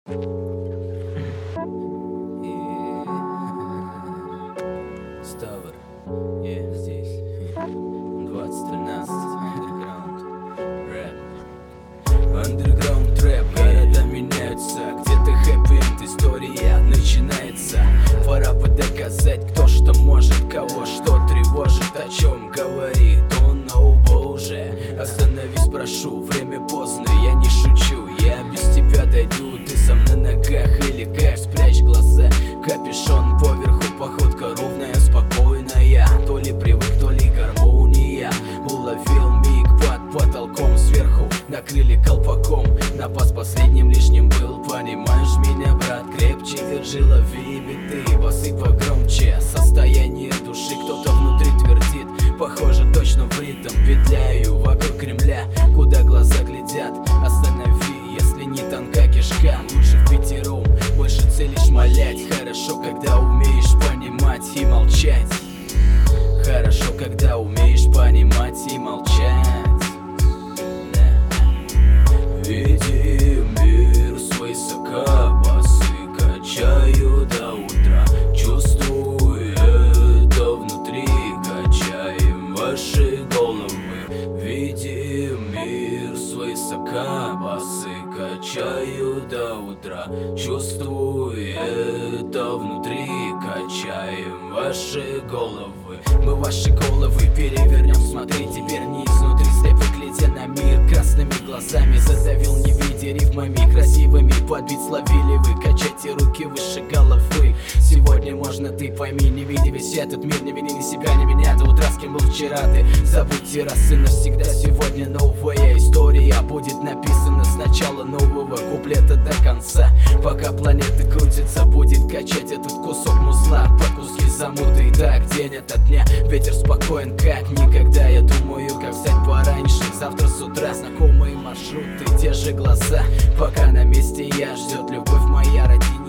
Ставр, здесь 2013, андерграунд рэп. Города меняются, где-то хэппи-энд, история начинается. Пора бы доказать, кто что может, кого что тревожит, о чем говорит он, оба уже. Остановись, прошу, время поздно, я не шучу. Я без тебя дойду, ты сам на ногах или как? Спрячь глаза, капюшон поверху, походка ровная, спокойная. То ли привык, то ли гармония. Уловил миг под потолком, сверху накрыли колпаком. Напас последним лишним был, понимаешь меня, брат? Крепче держи, лови биты, басы погромче. Состояние души кто-то внутри твердит, похоже точно в ритм. Петляю вокруг Кремля, куда глаза глядят. Останови, если не тонка кишка. Лучше впятером, больше целей шмалять. Хорошо, когда умеешь понимать и молчать. Хорошо, когда умеешь понимать и молчать. Видим мир свысока, басы качаю до утра. Чувствую это внутри, качаем ваши головы. Видим мир свысока, басы качаю до утра. Чувствую это внутри, качаем ваши головы. Мы ваши головы перевернем, смотри теперь не изнутри. Слепо глядя на мир красными глазами, задавил не видя рифмами красивыми. Подбить словили вы, качайте руки выше головы. Сегодня можно, ты пойми, не видя весь этот мир. Не вини ни себя, ни меня, до утра с кем был вчера ты. Забудьте раз и навсегда, сегодня новая история будет написана с начала нового куплета до конца. Пока планета крутится, будет качать этот кусок музла по куски замуты. И так день ото дня, ветер спокоен как никогда. Я думаю, как встать пораньше, завтра с утра знакомые маршруты, те же глаза. Пока на месте я, ждет любовь моя родина.